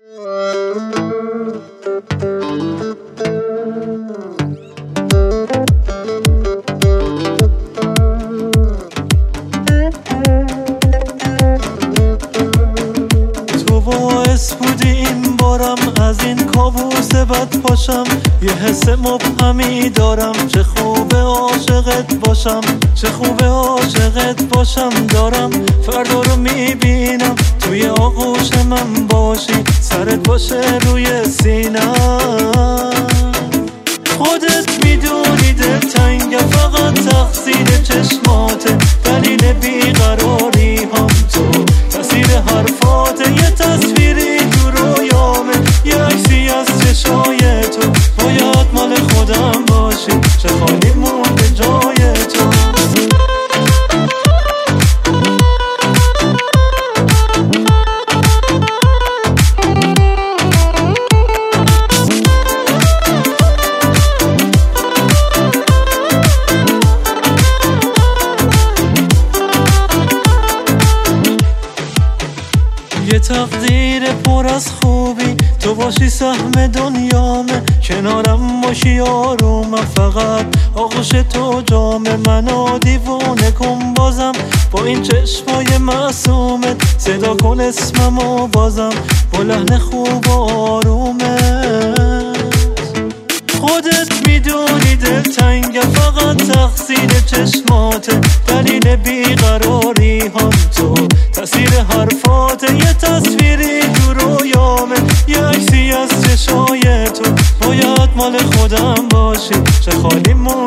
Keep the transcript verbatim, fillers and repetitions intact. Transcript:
تو باعث بودی این بارم از این کابوس بد پاشم، یه حس مبهمی دارم، چه خوبه عاشقت باشم، چه خوبه عاشقت باشم. دارم فردا رو میبینم توی آغوش من باشی، سرت باشه روی سینم. خودت میدونی دلتنگم، فقط تقصیر چشماته، دلیل بیقراری هم تو، تاثیر حرفاته، یه تصویری تو رویامه، یه عکسی از چشای تو. باید مال خودم باشی، چه خالی مونده جای تو. یه تقدیر پر از خوبی تو باشی، سهم دنیامه، کنارم باشی آرومم، فقط آغوش تو جامه. منو دیوونه کن بازم با این چشمای معصومت، صدا کن اسممو بازم با لحن خوب و آرومه. خودت میدونی دلتنگم، فقط تقصیر چشماته، دلیل بیقراری هم تو، تاثیر حرفاته، یه تصویری تو رویامه، یه عکسی از چشای تو. باید مال خودم باشی، چه خالی مون